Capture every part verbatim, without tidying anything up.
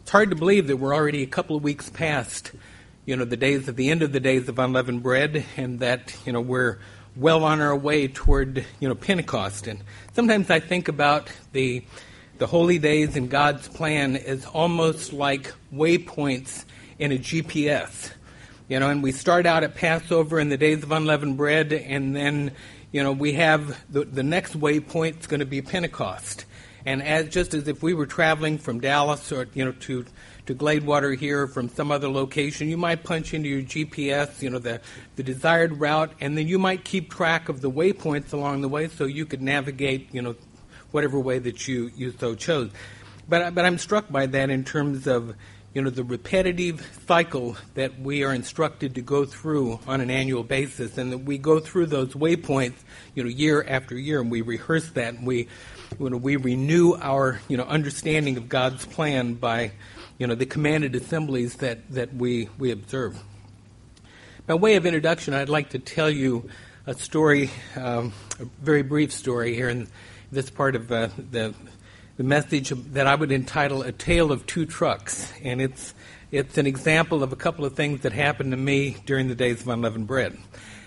It's hard to believe that we're already a couple of weeks past, you know, the days of the end of the days of unleavened bread, and that, you know, we're well on our way toward, you know, Pentecost. And sometimes I think about the the holy days in God's plan as almost like waypoints in a G P S. You know, and we start out at Passover in the days of unleavened bread, and then, you know, we have the, the next waypoint is going to be Pentecost. And as just as if we were traveling from Dallas or, you know, to, to Gladewater here or from some other location, you might punch into your G P S, you know, the, the desired route, and then you might keep track of the waypoints along the way so you could navigate, you know, whatever way that you, you so chose. But, but I'm struck by that in terms of, you know, the repetitive cycle that we are instructed to go through on an annual basis, and that we go through those waypoints, you know, year after year, and we rehearse that, and we You know, we renew our, you know, understanding of God's plan by, you know, the commanded assemblies that, that we, we observe. By way of introduction, I'd like to tell you a story, um, a very brief story here in this part of uh, the the message that I would entitle "A Tale of Two Trucks," and it's it's an example of a couple of things that happened to me during the days of unleavened bread.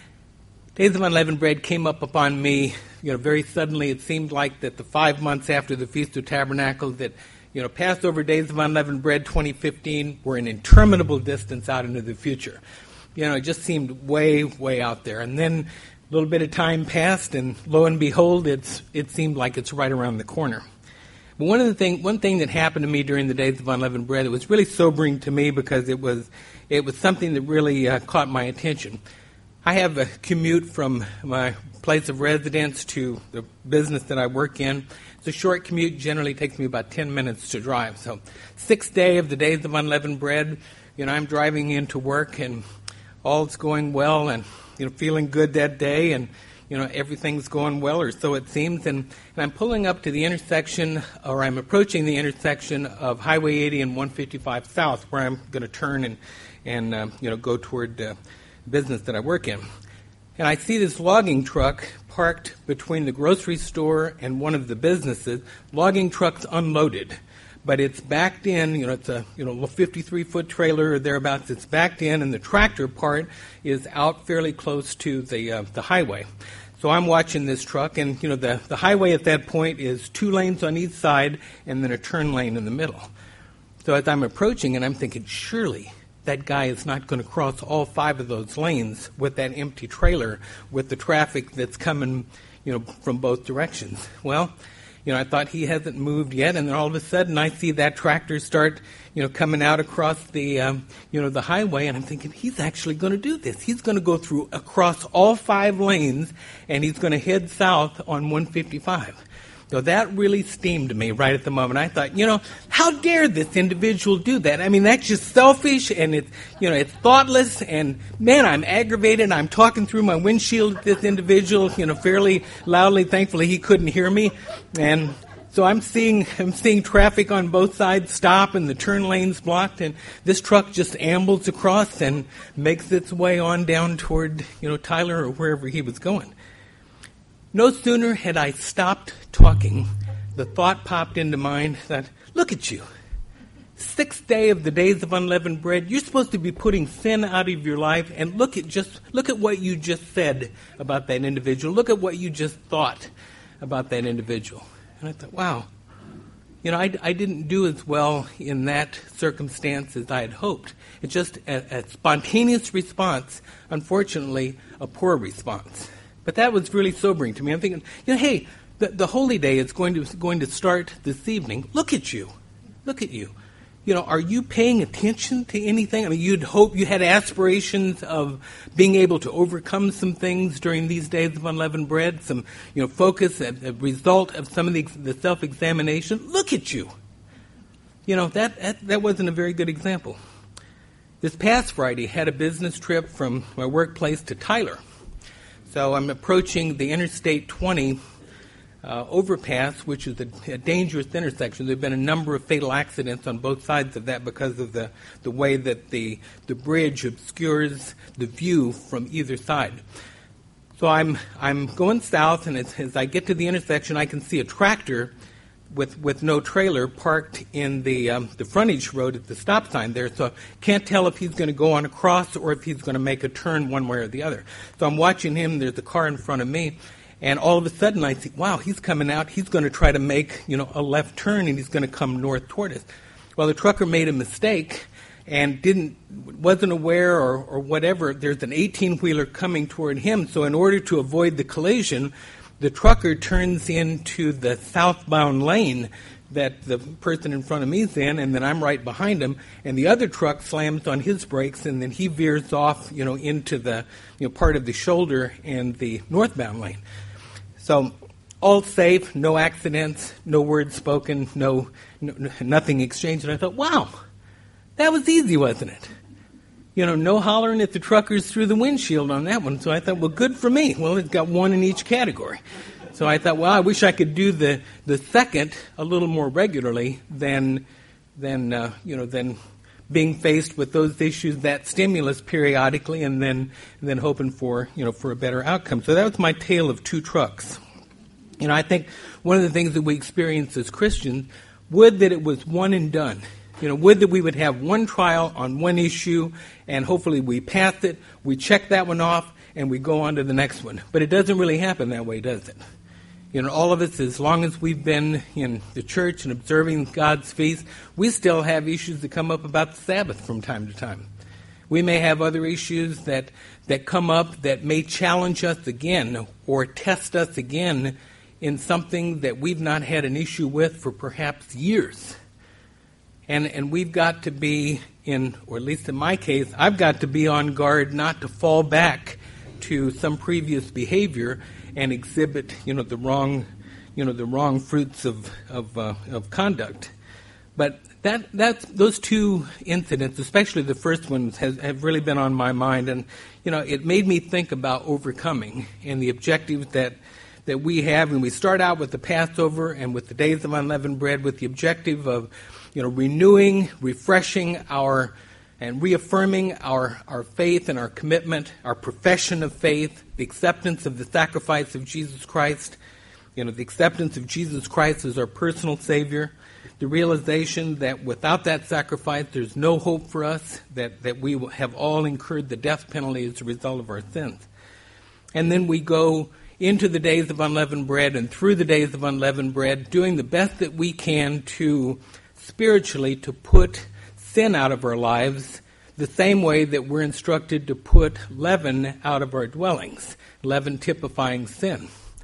Days of unleavened bread came up upon me, you know, very suddenly. It seemed like that the five months after the Feast of Tabernacles, that, you know, Passover Days of Unleavened Bread twenty fifteen were an interminable distance out into the future. You know, it just seemed way, way out there. And then a little bit of time passed, and lo and behold, it's it seemed like it's right around the corner. But one of the thing, one thing that happened to me during the Days of Unleavened Bread, it was really sobering to me because it was it was something that really uh, caught my attention. I have a commute from my place of residence to the business that I work in. It's a short commute, generally takes me about ten minutes to drive. So, sixth day of the Days of Unleavened Bread, you know, I'm driving into work and all's going well and, you know, feeling good that day, and, you know, everything's going well, or so it seems. And, and I'm pulling up to the intersection, or I'm approaching the intersection of Highway eighty and one fifty-five South, where I'm going to turn and, and um, you know, go toward uh, business that I work in. And I see this logging truck parked between the grocery store and one of the businesses. Logging truck's unloaded, but it's backed in. You know, it's a you know fifty-three foot trailer or thereabouts. It's backed in, and the tractor part is out fairly close to the uh, the highway. So I'm watching this truck, and you know the the highway at that point is two lanes on each side, and then a turn lane in the middle. So as I'm approaching, and I'm thinking, surely that guy is not going to cross all five of those lanes with that empty trailer with the traffic that's coming, you know, from both directions. Well, you know, I thought he hasn't moved yet, and then all of a sudden I see that tractor start, you know, coming out across the, um, you know, the highway, and I'm thinking, he's actually going to do this. He's going to go through across all five lanes, and he's going to head south on one fifty-five. So that really steamed me right at the moment. I thought, you know, how dare this individual do that? I mean, that's just selfish, and it's, you know, it's thoughtless, and man, I'm aggravated. I'm talking through my windshield at this individual, you know, fairly loudly. Thankfully, he couldn't hear me, and so I'm seeing, I'm seeing traffic on both sides stop, and the turn lanes blocked, and this truck just ambles across and makes its way on down toward, you know, Tyler or wherever he was going. No sooner had I stopped talking, the thought popped into mind that, look at you. Sixth day of the Days of Unleavened Bread, you're supposed to be putting sin out of your life, and look at just look at what you just said about that individual. Look at what you just thought about that individual. And I thought, wow, you know, I, I didn't do as well in that circumstance as I had hoped. It's just a, a spontaneous response, unfortunately, a poor response. But that was really sobering to me. I'm thinking, you know, hey, the, the holy day is going to going to start this evening. Look at you. Look at you. You know, are you paying attention to anything? I mean, you'd hope you had aspirations of being able to overcome some things during these days of unleavened bread, some, you know, focus, a, a result of some of the, the self-examination. Look at you. You know, that, that that wasn't a very good example. This past Friday, I had a business trip from my workplace to Tyler. So I'm approaching the Interstate twenty uh, overpass, which is a, a dangerous intersection. There have been a number of fatal accidents on both sides of that because of the, the way that the, the bridge obscures the view from either side. So I'm I'm going south, and as, as I get to the intersection, I can see a tractor with with no trailer parked in the um, the frontage road at the stop sign there, so can't tell if he's going to go on a cross or if he's going to make a turn one way or the other. So I'm watching him. There's a car in front of me, and all of a sudden I think, wow, he's coming out. He's going to try to make, you know, a left turn, and he's going to come north toward us. Well, the trucker made a mistake and didn't wasn't aware or, or whatever. There's an eighteen-wheeler coming toward him, so in order to avoid the collision, the trucker turns into the southbound lane that the person in front of me is in, and then I'm right behind him, and the other truck slams on his brakes, and then he veers off, you know, into the, you know, part of the shoulder and the northbound lane. So all safe, no accidents, no words spoken, no, no nothing exchanged. And I thought, wow, that was easy, wasn't it? You know, no hollering at the truckers through the windshield on that one. So I thought, well, good for me. Well, it's got one in each category. So I thought, well, I wish I could do the, the second a little more regularly than, than uh, you know, than being faced with those issues, that stimulus periodically, and then and then hoping for, you know, for a better outcome. So that was my tale of two trucks. You know, I think one of the things that we experience as Christians, would that it was one and done. You know, would that we would have one trial on one issue, and hopefully we pass it, we check that one off, and we go on to the next one. But it doesn't really happen that way, does it? You know, all of us, as long as we've been in the church and observing God's feast, we still have issues that come up about the Sabbath from time to time. We may have other issues that, that come up that may challenge us again or test us again in something that we've not had an issue with for perhaps years. And and we've got to be in, or at least in my case, I've got to be on guard not to fall back to some previous behavior and exhibit, you know, the wrong, you know, the wrong fruits of of, uh, of conduct. But that that's those two incidents, especially the first one, has have really been on my mind, and you know, it made me think about overcoming and the objectives that that we have. And we start out with the Passover and with the Days of Unleavened Bread with the objective of, you know, renewing, refreshing our, and reaffirming our, our faith and our commitment, our profession of faith, the acceptance of the sacrifice of Jesus Christ, you know, the acceptance of Jesus Christ as our personal Savior, the realization that without that sacrifice there's no hope for us, that, that we will have all incurred the death penalty as a result of our sins. And then we go into the Days of Unleavened Bread and through the Days of Unleavened Bread, doing the best that we can to spiritually to put sin out of our lives the same way that we're instructed to put leaven out of our dwellings, leaven typifying sin.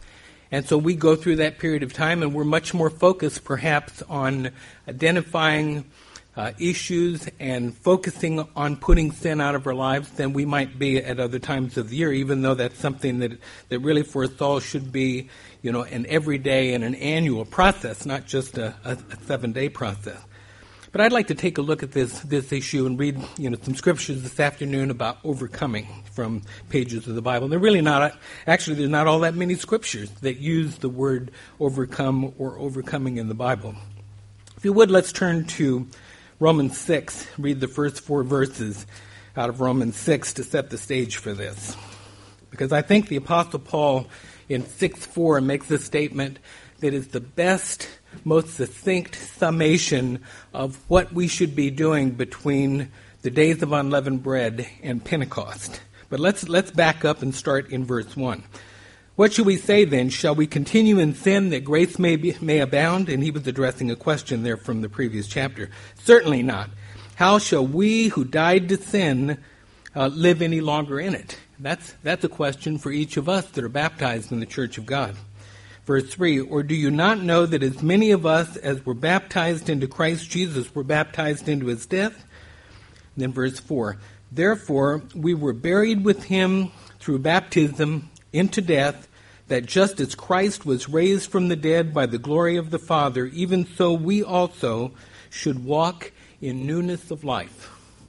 And so we go through that period of time, and we're much more focused perhaps on identifying uh, issues and focusing on putting sin out of our lives than we might be at other times of the year, even though that's something that, that really for us all should be, you know, an everyday and an annual process, not just a, a, a seven-day process. But I'd like to take a look at this this issue and read, you know, some scriptures this afternoon about overcoming from pages of the Bible. They're really not, actually, there's not all that many scriptures that use the word overcome or overcoming in the Bible. If you would, let's turn to Romans six, read the first four verses out of Romans six to set the stage for this. Because I think the Apostle Paul in six four makes a statement that is the best, most succinct summation of what we should be doing between the Days of Unleavened Bread and Pentecost. But let's let's back up and start in verse one. What shall we say then? Shall we continue in sin that grace may be, may abound? And he was addressing a question there from the previous chapter. Certainly not. How shall we who died to sin uh, live any longer in it? That's that's a question for each of us that are baptized in the Church of God. Verse three, or do you not know that as many of us as were baptized into Christ Jesus were baptized into his death? And then verse four, therefore we were buried with him through baptism into death, that just as Christ was raised from the dead by the glory of the Father, even so we also should walk in newness of life.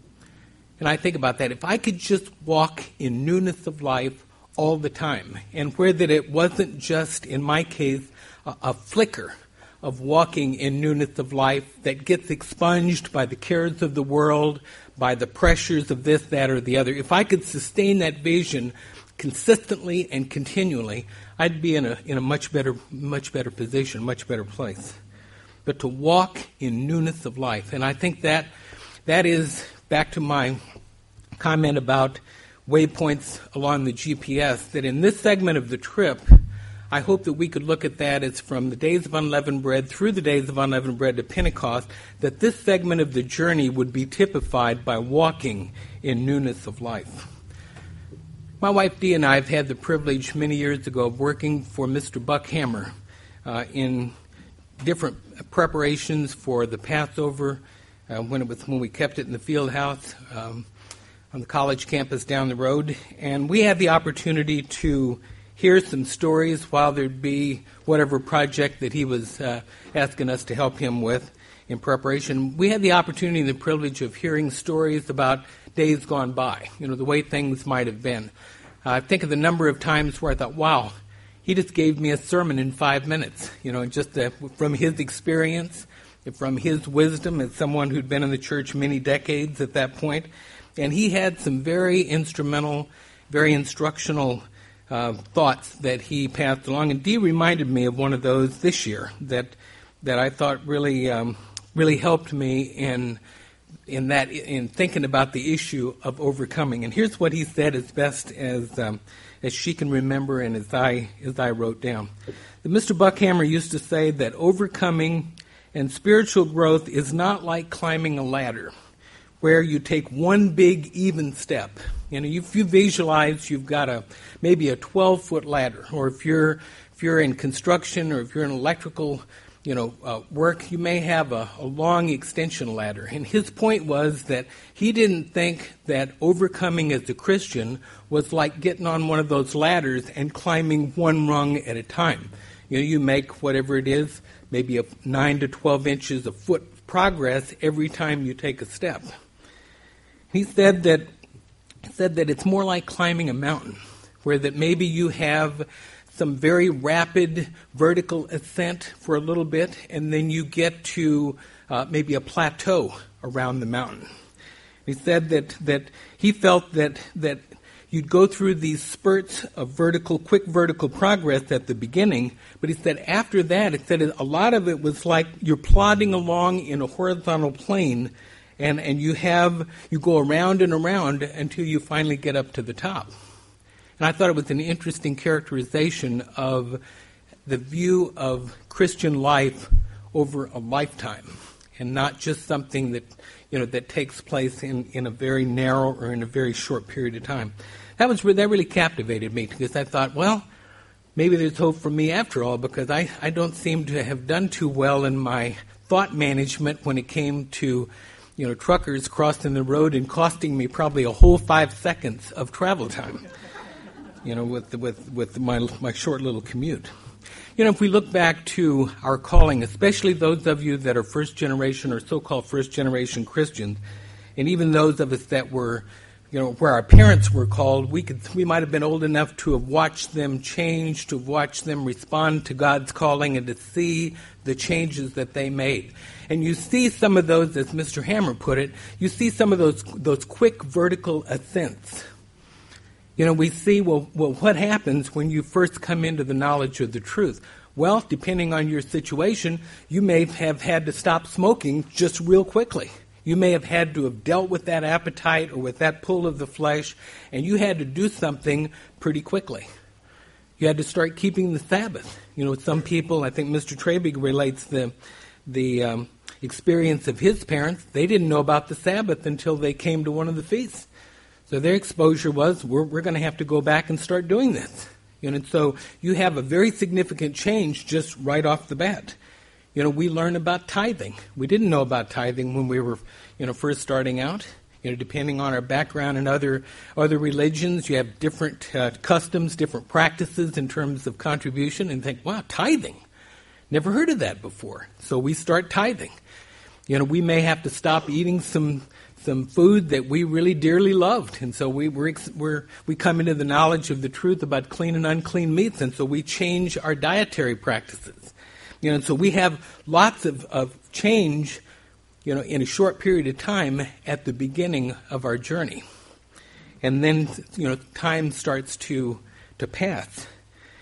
And I think about that. If I could just walk in newness of life all the time, and where that it wasn't just, in my case, a, a flicker of walking in newness of life that gets expunged by the cares of the world, by the pressures of this, that, or the other. If I could sustain that vision consistently and continually, I'd be in a in a much better much better position, much better place. but to walk in newness of life. And I think that that is, back to my comment about waypoints along the G P S, that in this segment of the trip, I hope that we could look at that as from the days of unleavened bread through the days of unleavened bread to Pentecost, that this segment of the journey would be typified by walking in newness of life. My wife Dee and I have had the privilege many years ago of working for Mister Buck Hammer uh, in different preparations for the Passover uh, when it was when we kept it in the field house um, on the college campus down the road. And we had the opportunity to hear some stories while there'd be whatever project that he was uh, asking us to help him with in preparation. We had the opportunity and the privilege of hearing stories about days gone by, you know, the way things might have been. Uh, I think of the number of times where I thought, wow, he just gave me a sermon in five minutes, you know, just uh, from his experience, from his wisdom as someone who'd been in the church many decades at that point. And he had some very instrumental, very instructional Uh, thoughts that he passed along, and Dee reminded me of one of those this year that that I thought really um, really helped me in in that in thinking about the issue of overcoming. And here's what he said as best as um, as she can remember, and as I as I wrote down. That Mister Buckhammer used to say that overcoming and spiritual growth is not like climbing a ladder, where you take one big even step. You know, if you visualize you've got a maybe a twelve-foot ladder, or if you're if you're in construction or if you're in electrical, you know, uh, work, you may have a, a long extension ladder. And his point was that he didn't think that overcoming as a Christian was like getting on one of those ladders and climbing one rung at a time. You know, you make whatever it is, maybe a nine to twelve inches of foot progress every time you take a step. He said that said that it's more like climbing a mountain, where that maybe you have some very rapid vertical ascent for a little bit, and then you get to uh, maybe a plateau around the mountain. He said that that he felt that that you'd go through these spurts of vertical, quick vertical progress at the beginning, but he said after that, it said a lot of it was like you're plodding along in a horizontal plane. And and you have you go around and around until you finally get up to the top. And I thought it was an interesting characterization of the view of Christian life over a lifetime, and not just something that you know that takes place in, in a very narrow or in a very short period of time. That was that really captivated me, because I thought, well, maybe there's hope for me after all, because I, I don't seem to have done too well in my thought management when it came to you know, truckers crossing the road and costing me probably a whole five seconds of travel time, you know, with with with my my short little commute. You know, if we look back to our calling, especially those of you that are first generation or so-called first generation Christians, and even those of us that were, you know, where our parents were called, we could we might have been old enough to have watched them change, to have watched them respond to God's calling, and to see the changes that they made. And you see some of those, as Mister Hammer put it, you see some of those those quick vertical ascents. You know, we see, well, well, what happens when you first come into the knowledge of the truth? Well, depending on your situation, you may have had to stop smoking just real quickly. You may have had to have dealt with that appetite or with that pull of the flesh, and you had to do something pretty quickly. You had to start keeping the Sabbath. You know, some people, I think Mister Trabig relates the the um, experience of his parents. They didn't know about the Sabbath until they came to one of the feasts. So their exposure was, we're, we're going to have to go back and start doing this. You know, and so you have a very significant change just right off the bat. You know, we learn about tithing. We didn't know about tithing when we were, you know, first starting out. You know, depending on our background in other other religions, you have different uh, customs, different practices in terms of contribution, and think, wow, tithing. Never heard of that before. So we start tithing. You know, we may have to stop eating some some food that we really dearly loved, and so we we're, we're we come into the knowledge of the truth about clean and unclean meats, and so we change our dietary practices. You know, and so we have lots of, of change, you know, in a short period of time at the beginning of our journey. And then, you know, time starts to to pass.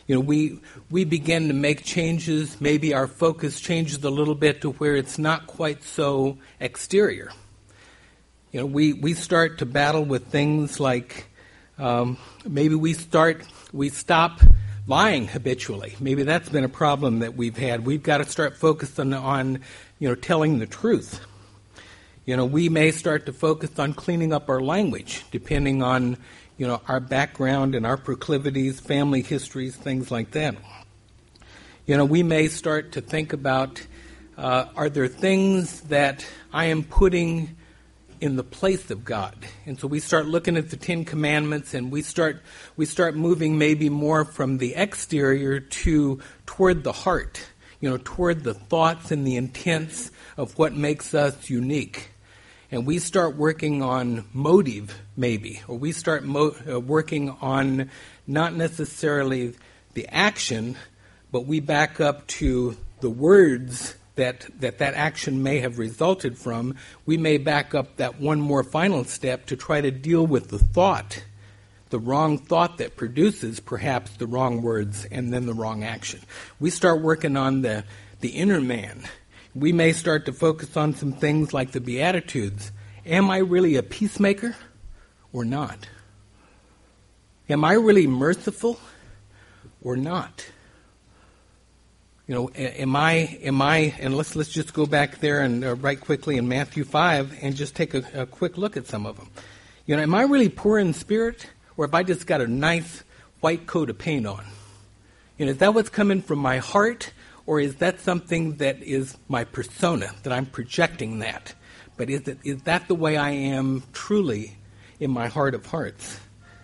You know, we we begin to make changes. Maybe our focus changes a little bit to where it's not quite so exterior. You know, we, we start to battle with things like um, maybe we start we stop lying habitually. Maybe that's been a problem that we've had. We've got to start focusing on, you know, telling the truth. You know, we may start to focus on cleaning up our language, depending on, you know, our background and our proclivities, family histories, things like that. You know, we may start to think about, uh, are there things that I am putting in the place of God? And so we start looking at the Ten Commandments, and we start we start moving maybe more from the exterior to toward the heart, you know, toward the thoughts and the intents of what makes us unique. And we start working on motive, maybe, or we start mo- uh, working on not necessarily the action, but we back up to the words that that, that action may have resulted from. We may back up that one more final step to try to deal with the thought, the wrong thought that produces perhaps the wrong words and then the wrong action. We start working on the, the inner man. We may start to focus on some things like the Beatitudes. Am I really a peacemaker or not? Am I really merciful or not? You know, am I, am I, and let's let's just go back there and uh, right quickly in Matthew five and just take a, a quick look at some of them. You know, am I really poor in spirit, or have I just got a nice white coat of paint on? You know, is that what's coming from my heart? Or is that something that is my persona, that I'm projecting that? But is it is that the way I am truly in my heart of hearts?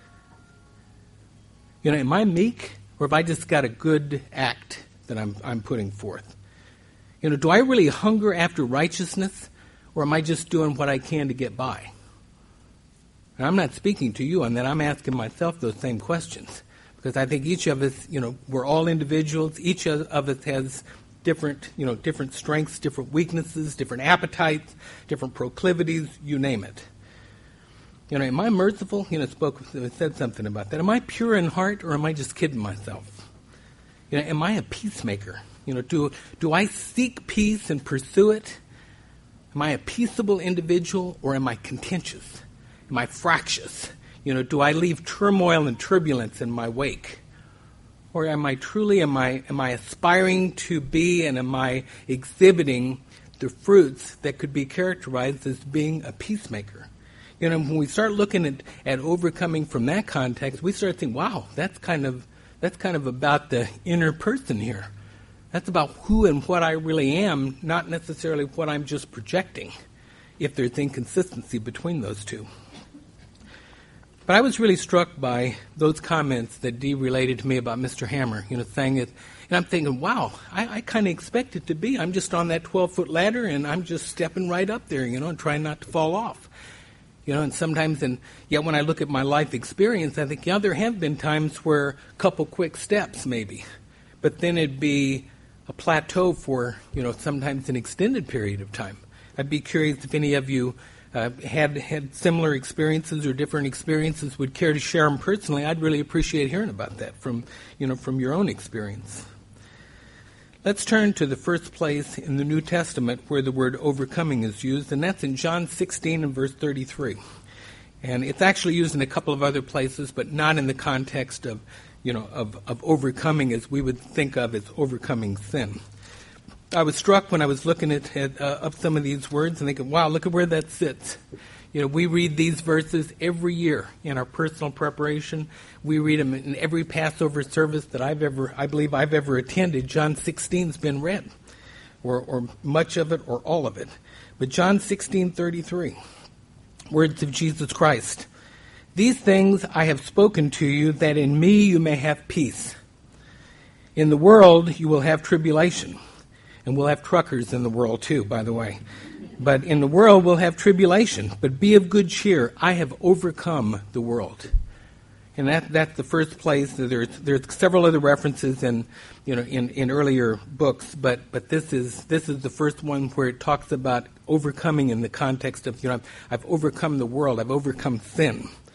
You know, am I meek, or have I just got a good act that I'm I'm putting forth? You know, do I really hunger after righteousness, or am I just doing what I can to get by? And I'm not speaking to you on that. I'm asking myself those same questions. Because I think each of us, you know, we're all individuals. Each of us has different, you know, different strengths, different weaknesses, different appetites, different proclivities, you name it. You know, am I merciful? You know, spoke, said something about that. Am I pure in heart, or am I just kidding myself? You know, am I a peacemaker? You know, do do I seek peace and pursue it? Am I a peaceable individual, or am I contentious? Am I fractious? You know, do I leave turmoil and turbulence in my wake? Or am I truly, am I am I aspiring to be, and am I exhibiting the fruits that could be characterized as being a peacemaker? You know, when we start looking at, at overcoming from that context, we start thinking, wow, that's kind of that's kind of about the inner person here. That's about who and what I really am, not necessarily what I'm just projecting, if there's inconsistency between those two. But I was really struck by those comments that Dee related to me about Mister Hammer, you know, saying it. And I'm thinking, wow, I, I kind of expect it to be. I'm just on that twelve-foot ladder, and I'm just stepping right up there, you know, and trying not to fall off. You know, and sometimes, and yet when I look at my life experience, I think, yeah, there have been times where a couple quick steps maybe. But then it'd be a plateau for, you know, sometimes an extended period of time. I'd be curious if any of you Uh, had had similar experiences or different experiences, would care to share them personally. I'd really appreciate hearing about that from, you know, from your own experience. Let's turn to the first place in the New Testament where the word overcoming is used, and that's in John sixteen and verse thirty-three. And it's actually used in a couple of other places, but not in the context of, you know, of, of overcoming as we would think of as overcoming sin. I was struck when I was looking at, at uh, up some of these words and thinking, wow, look at where that sits. You know, we read these verses every year in our personal preparation. We read them in every Passover service that I've ever, I believe I've ever attended. John sixteen's been read, or, or much of it, or all of it. But John sixteen thirty-three, words of Jesus Christ. These things I have spoken to you, that in me you may have peace. In the world you will have tribulation. And we'll have truckers in the world too, by the way. But in the world we'll have tribulation. But be of good cheer. I have overcome the world. And that that's the first place. There's there's several other references in you know in, in earlier books, but but this is this is the first one where it talks about overcoming in the context of you know I've overcome the world. I've overcome sin.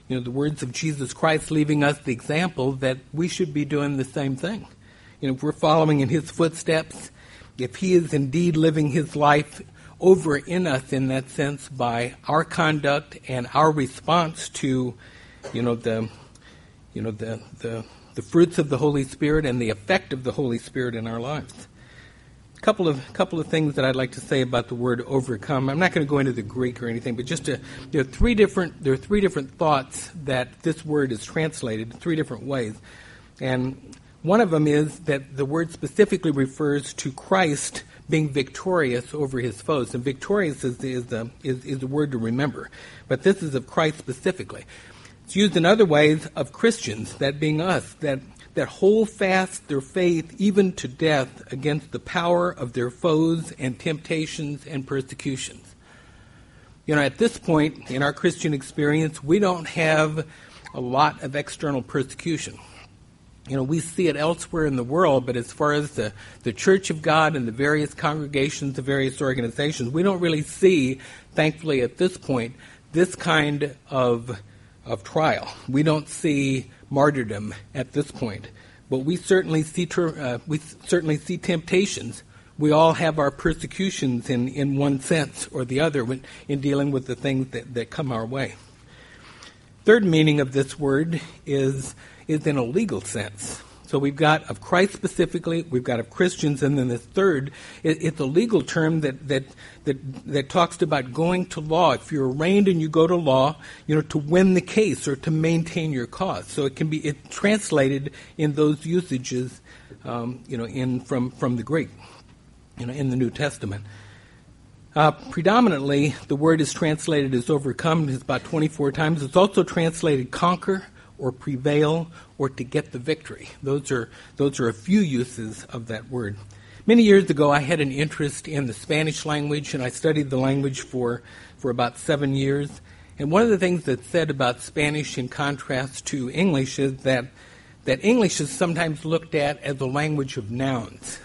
You know, the words of Jesus Christ leaving us the example that we should be doing the same thing. You know, if we're following in his footsteps, if he is indeed living his life over in us in that sense by our conduct and our response to, you know, the, you know, the the the fruits of the Holy Spirit and the effect of the Holy Spirit in our lives. A couple of couple of things that I'd like to say about the word overcome. I'm not going to go into the Greek or anything, but just to, there are three different there are three different thoughts that this word is translated in three different ways, and one of them is that the word specifically refers to Christ being victorious over his foes, and victorious is is the is, is the word to remember, but this is of Christ specifically. It's used in other ways of Christians, that being us, that, that hold fast their faith even to death against the power of their foes and temptations and persecutions. You know, at this point in our Christian experience, we don't have a lot of external persecution. You know, we see it elsewhere in the world, but as far as the, the Church of God and the various congregations, the various organizations, we don't really see, thankfully at this point, this kind of of trial. We don't see martyrdom at this point, but we certainly see uh, we certainly see temptations. We all have our persecutions in, in one sense or the other when, in dealing with the things that, that come our way. Third meaning of this word is is in a legal sense. So we've got of Christ specifically, we've got of Christians, and then the third, it, it's a legal term that, that that that talks about going to law. If you're arraigned and you go to law, you know, to win the case or to maintain your cause. So it can be it translated in those usages, um, you know, in from from the Greek, you know, in the New Testament. Uh, predominantly, the word is translated as overcome. It's about twenty-four times. It's also translated conquer, or prevail, or to get the victory. Those are those are a few uses of that word. Many years ago, I had an interest in the Spanish language, and I studied the language for, for about seven years. And one of the things that's said about Spanish in contrast to English is that, that English is sometimes looked at as a language of nouns,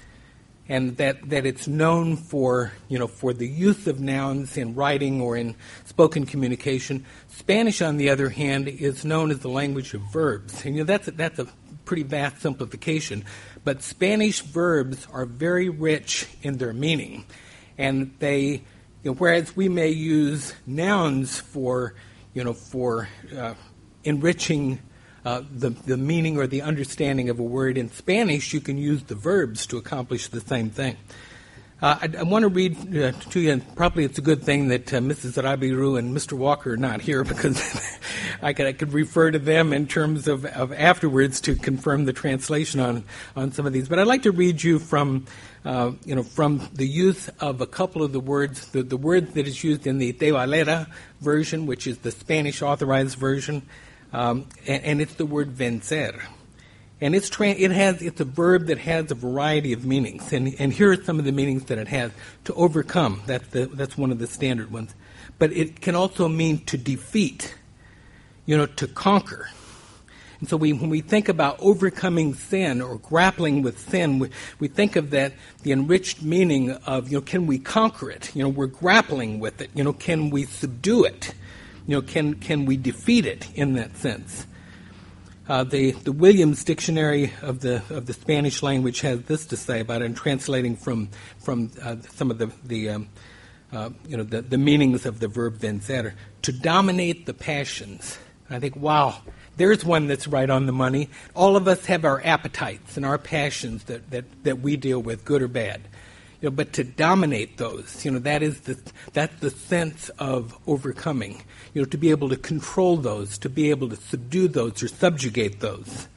and that, that it's known for, you know, for the use of nouns in writing or in spoken communication. Spanish, on the other hand, is known as the language of verbs. And you know, that's a, that's a pretty vast simplification. But Spanish verbs are very rich in their meaning. And they, you know, whereas we may use nouns for, you know, for uh, enriching Uh, the, the meaning or the understanding of a word, in Spanish, you can use the verbs to accomplish the same thing. Uh, I, I want to read uh, to you, and probably it's a good thing that uh, Missus Rabiru and Mister Walker are not here, because I could I could refer to them in terms of, of afterwards to confirm the translation on, on some of these. But I'd like to read you from uh, you know from the use of a couple of the words, the, the word that is used in the De Valera version, which is the Spanish authorized version. Um, and, and it's the word vencer, and it's tra- it has it's a verb that has a variety of meanings, and and here are some of the meanings that it has: to overcome, that's the that's one of the standard ones, but it can also mean to defeat, you know, to conquer. And so we when we think about overcoming sin or grappling with sin, we, we think of that the enriched meaning of, you know, can we conquer it? You know, we're grappling with it. You know, can we subdue it? You know, can can we defeat it in that sense? Uh, the the Williams Dictionary of the of the Spanish language has this to say about it, and translating from from uh, some of the the um, uh, you know the, the meanings of the verb vencer: to dominate the passions. And I think, wow, there's one that's right on the money. All of us have our appetites and our passions that that, that we deal with, good or bad. You know, but to dominate those, you know, that is the that's the sense of overcoming. You know, to be able to control those, to be able to subdue those or subjugate those.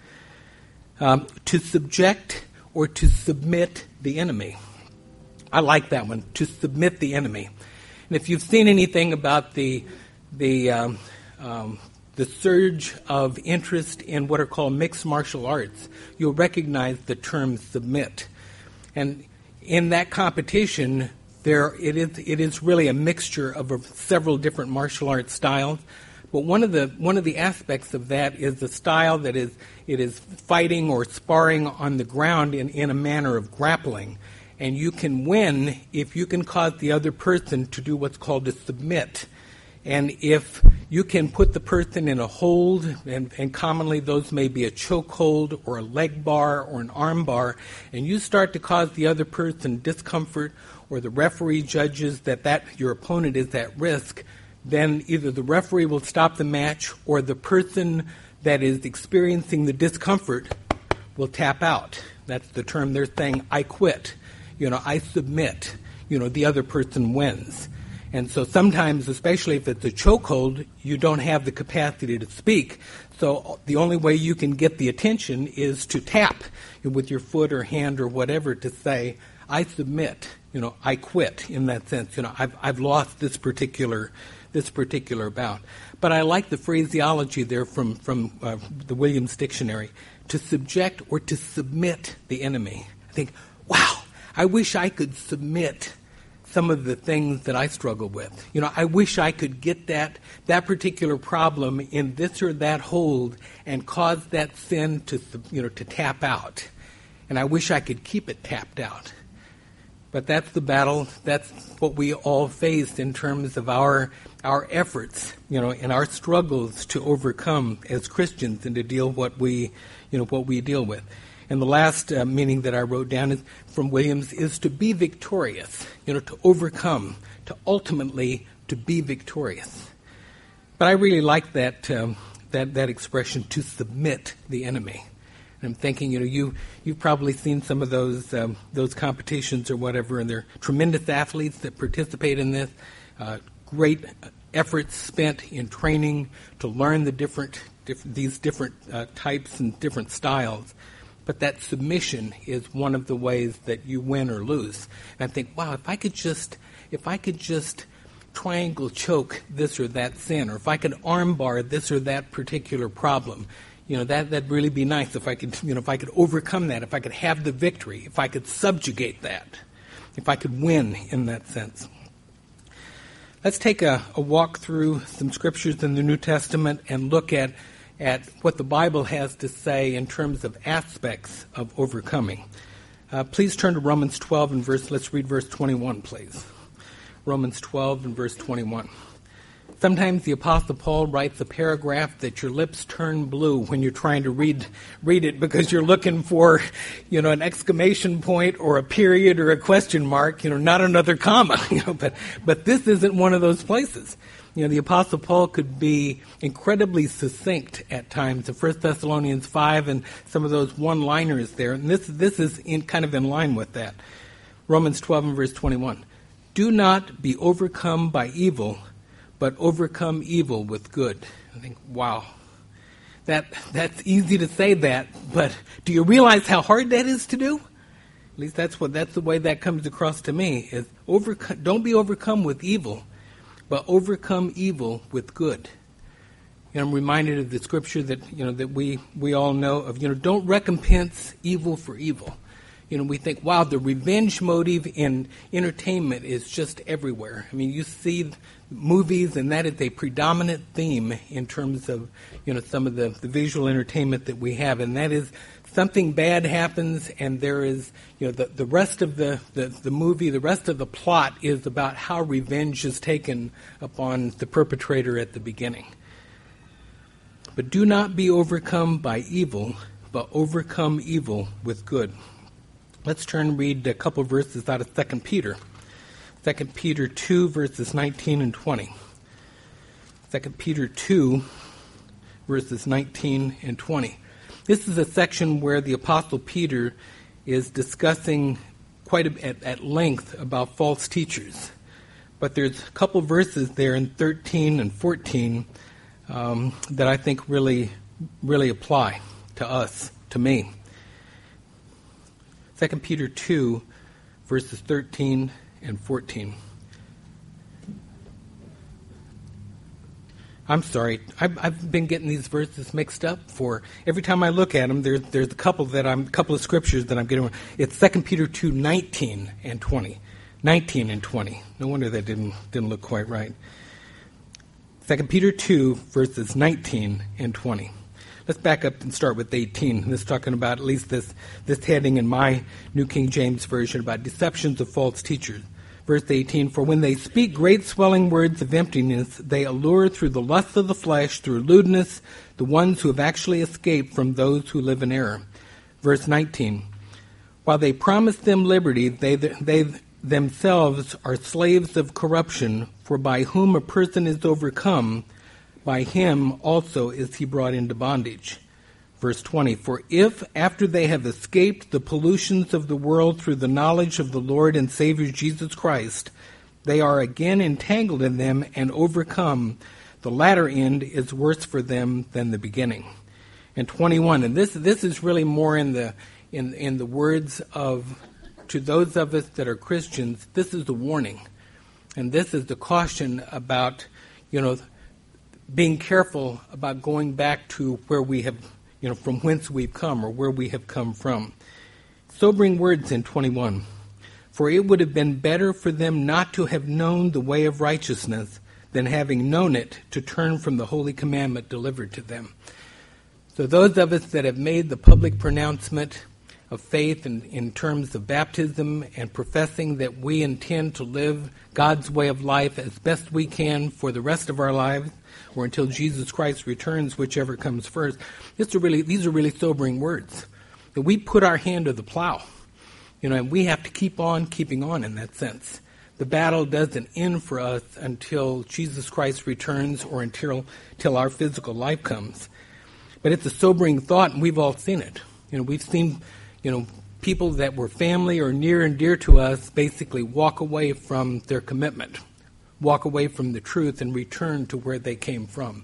Um, to subject or to submit the enemy. I like that one. To submit the enemy. And if you've seen anything about the the um, um, the surge of interest in what are called mixed martial arts, you'll recognize the term submit. And in that competition, there it is it is really a mixture of a, several different martial arts styles. But one of the one of the aspects of that is the style that is it is fighting or sparring on the ground in, in a manner of grappling. And you can win if you can cause the other person to do what's called to submit. And if you can put the person in a hold, and, and commonly those may be a choke hold or a leg bar or an arm bar, and you start to cause the other person discomfort, or the referee judges that, that your opponent is at risk, then either the referee will stop the match or the person that is experiencing the discomfort will tap out. That's the term they're saying, I quit. You know, I submit. You know, the other person wins. And so sometimes, especially if it's a chokehold, you don't have the capacity to speak. So the only way you can get the attention is to tap with your foot or hand or whatever to say, I submit. You know, I quit in that sense. You know, I've I've lost this particular this particular bout. But I like the phraseology there from from uh, the Williams Dictionary, to subject or to submit the enemy. I think, wow, I wish I could submit some of the things that I struggle with. You know, I wish I could get that that particular problem in this or that hold and cause that sin to, you know, to tap out. And I wish I could keep it tapped out. But that's the battle. That's what we all face in terms of our our efforts, you know, and our struggles to overcome as Christians and to deal what we, you know, what we deal with. And the last uh, meaning that I wrote down is from Williams is to be victorious, you know, to overcome, to ultimately to be victorious. But I really like that um, that that expression, to submit the enemy. And I'm thinking, you know, you you've probably seen some of those um, those competitions or whatever, and they're tremendous athletes that participate in this. Uh, great efforts spent in training to learn the different, different these different uh, types and different styles. But that submission is one of the ways that you win or lose. And I think, wow, if I could just, if I could just triangle choke this or that sin, or if I could armbar this or that particular problem, you know, that that'd really be nice. If I could, you know, if I could overcome that, if I could have the victory, if I could subjugate that, if I could win in that sense. Let's take a, a walk through some scriptures in the New Testament and look at at what the Bible has to say in terms of aspects of overcoming. Uh, please turn to Romans twelve and verse, let's read verse twenty-one, please. Romans twelve and verse twenty-one. Sometimes the Apostle Paul writes a paragraph that your lips turn blue when you're trying to read read it because you're looking for, you know, an exclamation point or a period or a question mark, you know, not another comma, you know, but but this isn't one of those places. You know, the Apostle Paul could be incredibly succinct at times in First Thessalonians five and some of those one-liners there. And this this is in kind of in line with that. Romans twelve and verse twenty-one. Do not be overcome by evil, but overcome evil with good. I think, wow. That that's easy to say that, but do you realize how hard that is to do? At least that's what that's the way that comes across to me, is overcome, don't be overcome with evil, but overcome evil with good. You know, I'm reminded of the scripture that, you know, that we, we all know of, you know, don't recompense evil for evil. You know, we think, wow, the revenge motive in entertainment is just everywhere. I mean, you see movies, and that is a predominant theme in terms of, you know, some of the, the visual entertainment that we have, and that is something bad happens, and there is, you know, the, the rest of the, the, the movie, the rest of the plot is about how revenge is taken upon the perpetrator at the beginning. But do not be overcome by evil, but overcome evil with good. Let's turn and read a couple verses out of Second Peter. Second Peter two, verses nineteen and twenty. Second Peter two, verses nineteen and twenty. This is a section where the Apostle Peter is discussing quite a, at, at length about false teachers. But there's a couple verses there in thirteen and fourteen um, that I think really, really apply to us, to me. Second Peter two, verses thirteen and fourteen. I'm sorry, I've, I've been getting these verses mixed up. For every time I look at them, there's there's a couple that I'm a couple of scriptures that I'm getting. It's Second Peter two, nineteen and twenty. nineteen and twenty. No wonder that didn't didn't look quite right. Second Peter two, verses nineteen and twenty. Let's back up and start with eighteen. This is talking about at least this, this heading in my New King James Version about deceptions of false teachers. Verse eighteen, for when they speak great swelling words of emptiness, they allure through the lust of the flesh, through lewdness, the ones who have actually escaped from those who live in error. Verse nineteen, while they promise them liberty, they, they themselves are slaves of corruption, for by whom a person is overcome, by him also is he brought into bondage. Verse twenty, for if, after they have escaped the pollutions of the world through the knowledge of the Lord and Savior Jesus Christ, they are again entangled in them and overcome, the latter end is worse for them than the beginning. And twenty-one, and this this is really more in the in in the words of, to those of us that are Christians, this is the warning. And this is the caution about, you know, being careful about going back to where we have, you know, from whence we've come or where we have come from. Sobering words in twenty-one. For it would have been better for them not to have known the way of righteousness than having known it to turn from the holy commandment delivered to them. So those of us that have made the public pronouncement of faith in, in terms of baptism and professing that we intend to live God's way of life as best we can for the rest of our lives, or until Jesus Christ returns, whichever comes first. This are really, these are really sobering words. That we put our hand to the plow, you know, and we have to keep on keeping on in that sense. The battle doesn't end for us until Jesus Christ returns or until, until our physical life comes. But it's a sobering thought, and we've all seen it. You know, we've seen, you know, people that were family or near and dear to us basically walk away from their commitment, walk away from the truth and return to where they came from.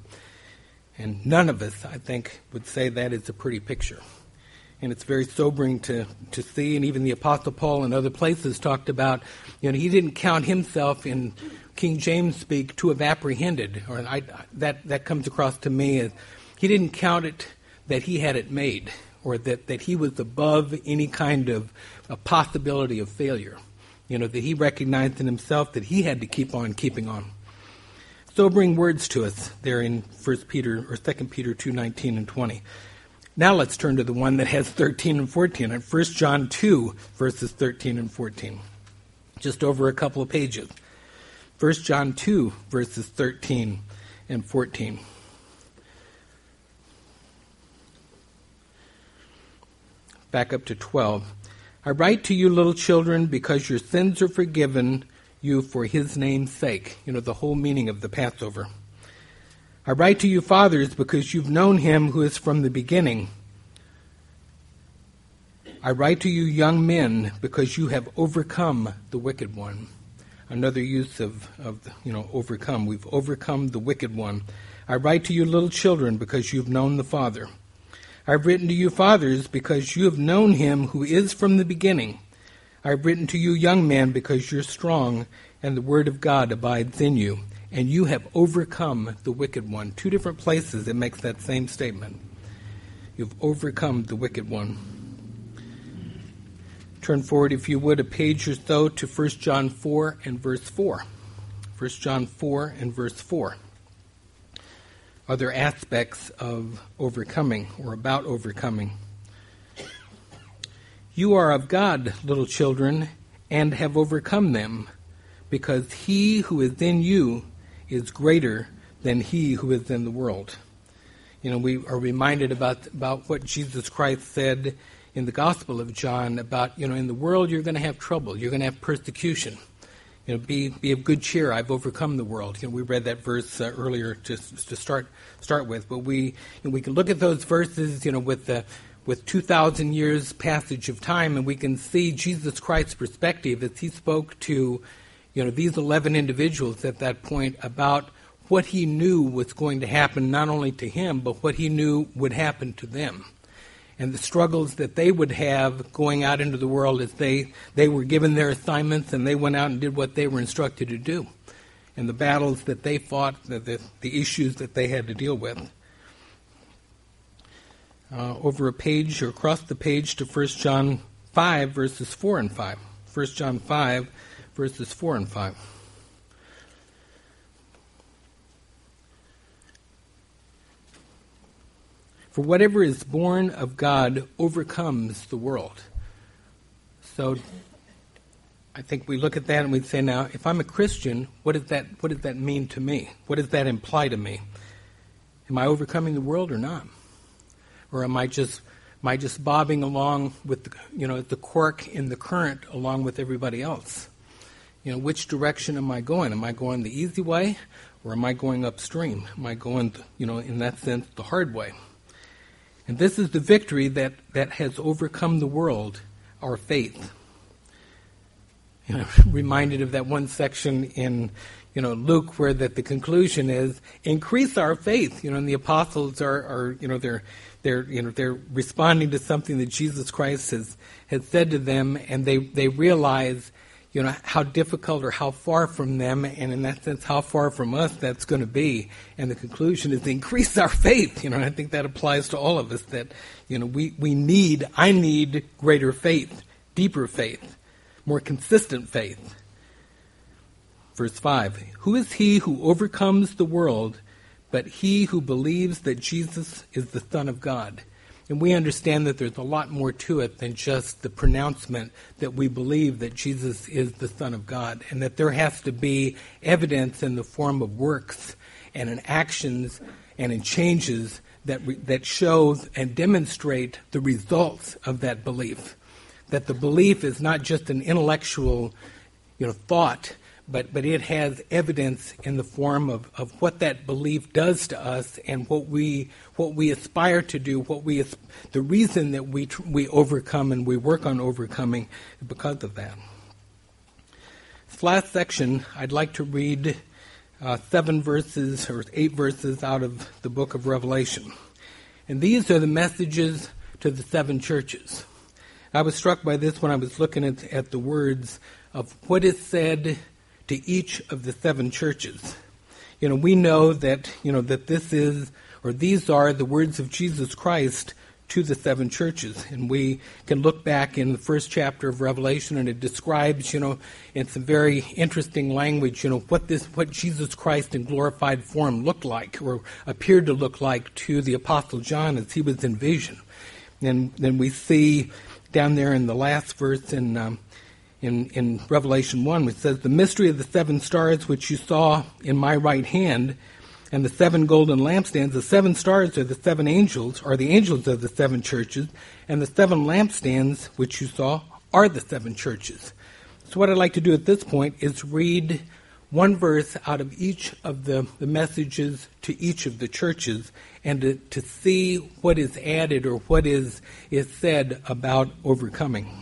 And none of us, I think, would say that is a pretty picture. And it's very sobering to, to see, and even the Apostle Paul in other places talked about, you know, he didn't count himself, in King James speak, to have apprehended, or I, that, that comes across to me as he didn't count it that he had it made, or that, that he was above any kind of a possibility of failure. You know, that he recognized in himself that he had to keep on keeping on. Sobering words to us there in First Peter or Second Peter two nineteen and twenty. Now let's turn to the one that has thirteen and fourteen, at First John two, verses thirteen and fourteen. Just over a couple of pages. First John two, verses thirteen and fourteen. Back up to twelve. I write to you, little children, because your sins are forgiven you for his name's sake. You know, the whole meaning of the Passover. I write to you, fathers, because you've known him who is from the beginning. I write to you, young men, because you have overcome the wicked one. Another use of, of you know, overcome. We've overcome the wicked one. I write to you, little children, because you've known the Father. I've written to you, fathers, because you have known him who is from the beginning. I've written to you, young men, because you're strong, and the word of God abides in you, and you have overcome the wicked one. Two different places it makes that same statement. You've overcome the wicked one. Turn forward, if you would, a page or so to First John four and verse four. First John four and verse four. Other aspects of overcoming, or about overcoming. You are of God, little children, and have overcome them, because he who is in you is greater than he who is in the world. You know, we are reminded about, about what Jesus Christ said in the Gospel of John about, you know, in the world you're going to have trouble, you're going to have persecution. You know, be be of good cheer. I've overcome the world. You know, we read that verse uh, earlier to to start start with, but we you know, we can look at those verses, you know, with the with two thousand years passage of time, and we can see Jesus Christ's perspective as he spoke to, you know, these eleven individuals at that point about what he knew was going to happen, not only to him, but what he knew would happen to them. And the struggles that they would have going out into the world as they, they were given their assignments and they went out and did what they were instructed to do. And the battles that they fought, the, the, the issues that they had to deal with. Uh, over a page, or across the page to First John five, verses four and five. First John five, verses four and five. For whatever is born of God overcomes the world. So I think we look at that and we say, now, if I'm a Christian, what does that what does that mean to me? What does that imply to me? Am I overcoming the world or not? Or am I just am I just bobbing along with the, you know, the cork in the current along with everybody else? You know, which direction am I going? Am I going the easy way, or am I going upstream? Am I going, you know, in that sense, the hard way? And this is the victory that, that has overcome the world, our faith. You know, reminded of that one section in, you know, Luke where that the conclusion is increase our faith. You know, and the apostles are, are you know, they're they're you know they're responding to something that Jesus Christ has has said to them, and they they realize, you know, how difficult or how far from them, and in that sense, how far from us that's going to be. And the conclusion is increase our faith. You know, and I think that applies to all of us. That, you know, we we need I need greater faith, deeper faith, more consistent faith. Verse five, who is he who overcomes the world but he who believes that Jesus is the Son of God? And we understand that there's a lot more to it than just the pronouncement that we believe that Jesus is the Son of God, and that there has to be evidence in the form of works and in actions and in changes that re- that show and demonstrate the results of that belief. That the belief is not just an intellectual, you know, thought, but, but it has evidence in the form of, of what that belief does to us and what we what we aspire to do, what we the reason that we tr- we overcome and we work on overcoming because of that. This last section, I'd like to read uh, seven verses or eight verses out of the book of Revelation, and these are the messages to the seven churches. I was struck by this when I was looking at, at the words of what is said to each of the seven churches. You know, we know that, you know, that this is, or these are the words of Jesus Christ to the seven churches. And we can look back in the first chapter of Revelation, and it describes, you know, in some very interesting language, you know, what this, what Jesus Christ in glorified form looked like, or appeared to look like to the Apostle John as he was in vision. And then we see down there in the last verse in um, in, in Revelation one, which says, the mystery of the seven stars which you saw in my right hand, and the seven golden lampstands. The seven stars are the seven angels, are the angels of the seven churches, and the seven lampstands which you saw are the seven churches. So what I'd like to do at this point is read one verse out of each of the, the messages to each of the churches, and to, to see what is added or what is, is said about overcoming.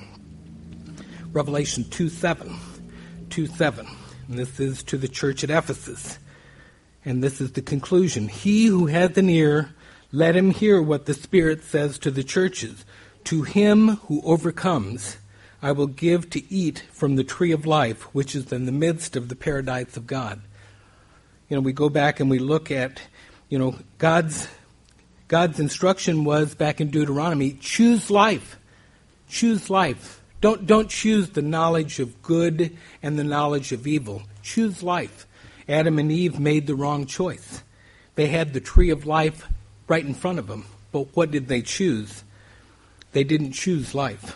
Revelation two seven. two seven. And this is to the church at Ephesus. And this is the conclusion. He who has an ear, let him hear what the Spirit says to the churches. To him who overcomes, I will give to eat from the tree of life, which is in the midst of the paradise of God. You know, we go back and we look at, you know, God's God's instruction was back in Deuteronomy, choose life. Choose life. Don't don't choose the knowledge of good and the knowledge of evil. Choose life. Adam and Eve made the wrong choice. They had the tree of life right in front of them. But what did they choose? They didn't choose life.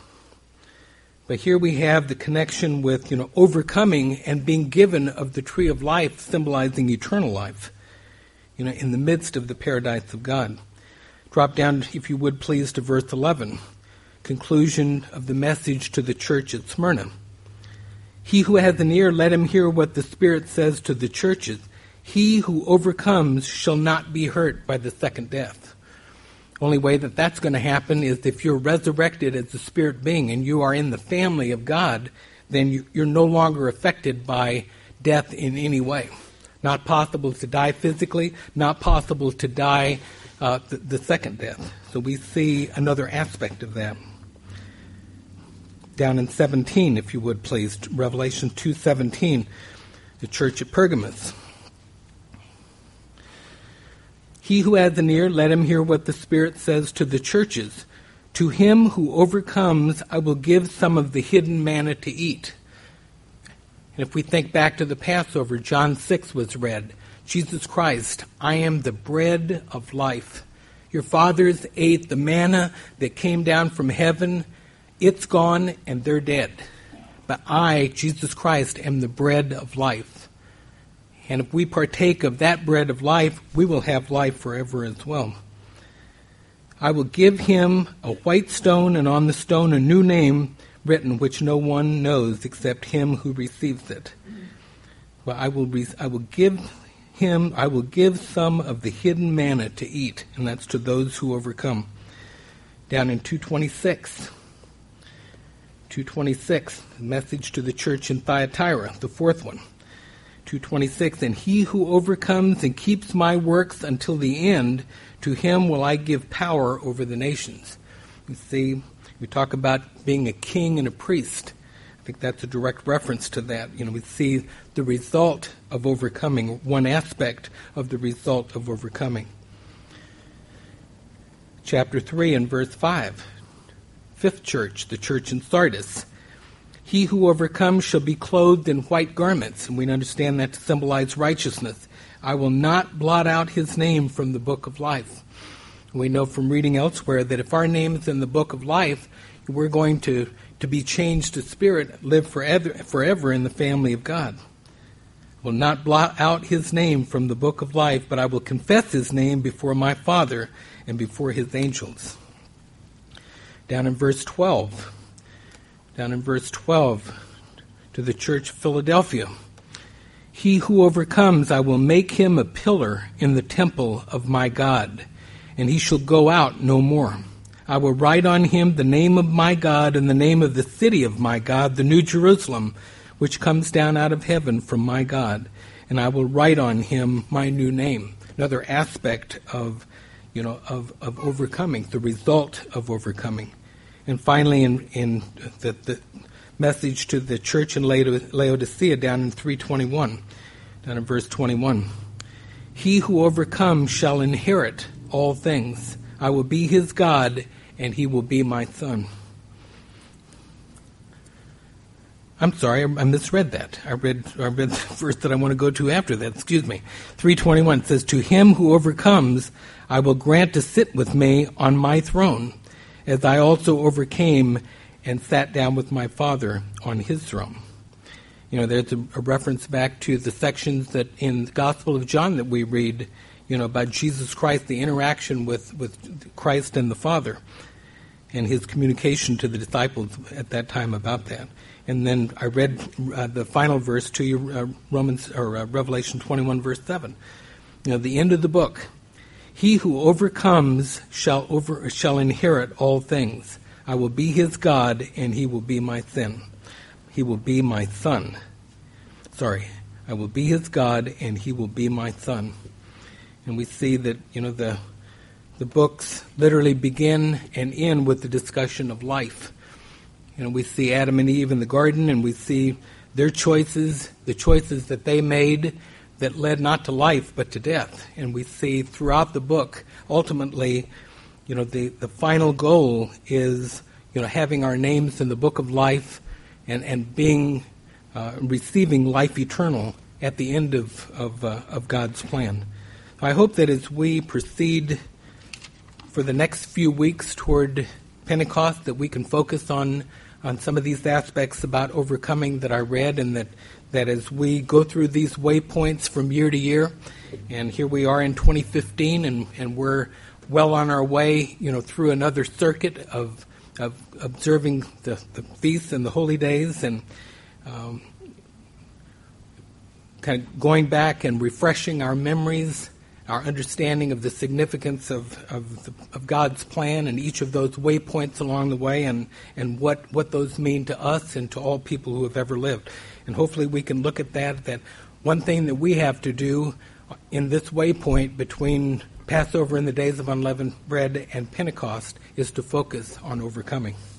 But here we have the connection with, you know, overcoming and being given of the tree of life, symbolizing eternal life, you know, in the midst of the paradise of God. Drop down, if you would please, to verse eleven. Conclusion of the message to the church at Smyrna. He who has an ear, let him hear what the Spirit says to the churches. He who overcomes shall not be hurt by the second death. Only way that that's going to happen is if you're resurrected as a spirit being and you are in the family of God, then you, you're no longer affected by death in any way. Not possible to die physically, not possible to die uh, the, the second death. So we see another aspect of that. Down in seventeen, if you would please, Revelation two seventeen, the church at Pergamos. He who has an ear, let him hear what the Spirit says to the churches. To him who overcomes, I will give some of the hidden manna to eat. And if we think back to the Passover, John six was read. Jesus Christ, I am the bread of life. Your fathers ate the manna that came down from heaven. It's gone and they're dead. but I, Jesus Christ, am the bread of life. And if we partake of that bread of life, we will have life forever as well. I will give him a white stone, and on the stone a new name written, which no one knows except him who receives it. Well, I will re- I will give him, I will give some of the hidden manna to eat, and that's to those who overcome. Down in two twenty-six, two twenty-six, the message to the church in Thyatira, the fourth one. two twenty-six, and he who overcomes and keeps my works until the end, to him will I give power over the nations. You see, we talk about being a king and a priest. I think that's a direct reference to that. You know, we see the result of overcoming, one aspect of the result of overcoming. Chapter three and verse five. Fifth church, the church in Sardis. He who overcomes shall be clothed in white garments, and we understand that to symbolize righteousness. I will not blot out his name from the book of life. We know from reading elsewhere that if our name is in the book of life, we're going to, to be changed to spirit, live forever, forever in the family of God. I will not blot out his name from the book of life, but I will confess his name before my Father and before his angels. Down in verse twelve, down in verse twelve, to the church of Philadelphia. He who overcomes, I will make him a pillar in the temple of my God, and he shall go out no more. I will write on him the name of my God and the name of the city of my God, the New Jerusalem, which comes down out of heaven from my God, and I will write on him my new name. Another aspect of, you know, of, of overcoming, the result of overcoming. And finally, in, in the, the message to the church in Laodicea, down in three twenty-one, down in verse twenty-one. He who overcomes shall inherit all things. I will be his God, and he will be my son. I'm sorry, I misread that. I read, I read the verse that I want to go to after that. Excuse me. three twenty-one says, to him who overcomes, I will grant to sit with me on my throne, as I also overcame and sat down with my Father on his throne. You know, there's a, a reference back to the sections that in the Gospel of John that we read, you know, about Jesus Christ, the interaction with, with Christ and the Father, and his communication to the disciples at that time about that. And then I read uh, the final verse to you, uh, Romans or uh, Revelation twenty-one, verse seven. You know, the end of the book. He who overcomes shall over shall inherit all things. I will be his God, and he will be my son. He will be my son. Sorry, I will be his God, and he will be my son. And we see that, you know, the the books literally begin and end with the discussion of life. You know, we see Adam and Eve in the garden, and we see their choices, the choices that they made that led not to life but to death. And we see throughout the book, ultimately, you know, the, the final goal is, you know, having our names in the book of life and, and being, uh, receiving life eternal at the end of, of, uh, of God's plan. I hope that as we proceed for the next few weeks toward Pentecost, that we can focus on, on some of these aspects about overcoming that I read, and that, that as we go through these waypoints from year to year, and here we are in twenty fifteen, and, and we're well on our way, you know, through another circuit of of observing the, the feasts and the holy days, and um, kind of going back and refreshing our memories, our understanding of the significance of of, the, of God's plan and each of those waypoints along the way, and, and what, what those mean to us and to all people who have ever lived. And hopefully we can look at that, that one thing that we have to do in this waypoint between Passover and the days of unleavened bread and Pentecost is to focus on overcoming.